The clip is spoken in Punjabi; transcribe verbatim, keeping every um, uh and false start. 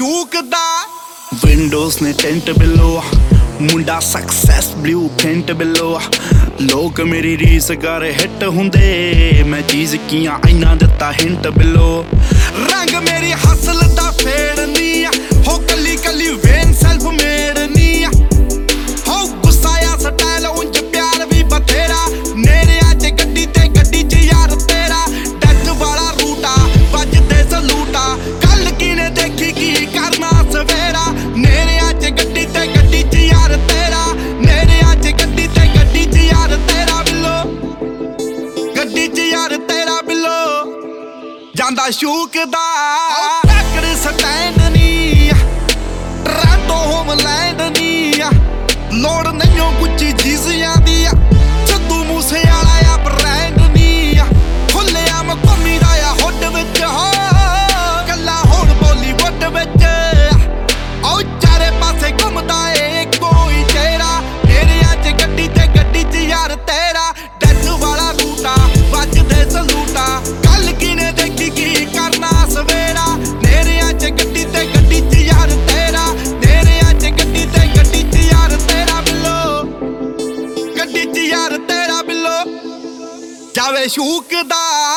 ਸ਼ੂਕ ਦਾ ਵਿੰਡੋਜ਼ ਨੇ ਟੈਂਟ ਬਿਲੋ ਮੁੰਡਾ ਸਕਸੈਸ ਬਲੂ ਪ੍ਰਿੰਟ ਬਿਲੋ ਲੋਕ ਮੇਰੀ ਰੀਸ ਕਰ ਹਿੱਟ ਹੁੰਦੇ ਮੈਂ ਚੀਜ਼ ਕੀਆਂ ਇੰਨਾ ਦਿੱਤਾ ਹਿੰਟ ਬਿਲੋ ਰੰਗ ਮੇਰੀ ਹਸਲ ਦਾ ਫੇੜ ਨੀ ਹੋ ਕੱਲੀ ਕੱਲੀ ਵੇਨ ਸੈਲਫ ਮੇਡ ਨੀ ਹੋ ਗੁੱਸਾ ਆ ਸਟਾਈਲ ਉਂਝ ਪਿਆਰ ਵੀ ਬਥੇਰਾ ਨੇੜਿਆਂ ਚ ਗੱਡੀ ਤੇ ਗੱਡੀ ਚ ਯਾਰ ਤੇਰਾ ਡੈਥ ਵਾਲਾ ਰੂਟਾ ਵੱਜਦੇ ਸਲੂਟਾ ਕੱਲ ਕਿਨੇ ਦੇਖੀ ਕੀ ਕਰਨਾ ਸਵੇਰਾ ਨੇੜਿਆਂ ਚ ਗੱਡੀ ਤੇ ਗੱਡੀ ਚ ਯਾਰ ਤੇਰਾ ਨੇੜਿਆਂ ਚ ਗੱਡੀ ਤੇ ਗੱਡੀ ਚ ਯਾਰ ਤੇਰਾ ਬਿੱਲੋ ਗੱਡੀ ਚ ਯਾਰ ਤੇਰਾ ਬਿੱਲੋ ਜਾਂਦਾ ਸ਼ੂਕ ਦਾ ਟੱਕਰ ਸਟੈਂਡ ਨੀ ਟਰਾਂਟੋ ਹੋਮਲੈਂਡ ਨੀ ਲੋੜ ਨਹੀਂਓ ਗੁੱਚੀ ਜੀਜ਼ਿਆਂ ਦੀ ਸਿੱਧੂ ਮੂਸੇ ਵਾਲਾ ਆ ਬ੍ਰੈਂਡ ਨੀ ਖੁੱਲਿਆ ਮੈਂ ਘੁੰਮੀ ਦਾ ਆ ਹੁੱਡ ਵਿੱਚ ਹੋ ਗੱਲਾਂ ਹੁਣ ਬੋਲੀਵੁੱਡ ਵਿੱਚ ਉਹ ਚਾਰੇ ਪਾਸੇ ਘੁੰਮਦਾ ਏ ਕੋਈ ਤੇਰਾ ਨੇੜਿਆਂ ਚ ਗੱਡੀ ਤੇ ਗੱਡੀ ਚ ਯਾਰ ਤੇਰਾ ਡੈਥ ਵਾਲਾ ਰੂਟਾ ਵੱਜਦੇ ਸਲੂਟਾ ਕੱਲ ਕਿਨੇ ਦੇਖੀ ਕੀ ਕਰਨਾ ਸਵੇਰਾ ਨੇੜਿਆਂ ਚ ਗੱਡੀ ਤੇ ਗੱਡੀ ਚ ਯਾਰ ਤੇਰਾ ਨੇੜਿਆਂ ਚ ਗੱਡੀ ਤੇ ਗੱਡੀ ਚ ਯਾਰ ਤੇਰਾ ਬਿੱਲੋ ਗੱਡੀ ਚ ਯਾਰ ਤੇਰਾ ਬਿੱਲੋ ਜਾਵੇ ਸ਼ੂਕ ਦਾ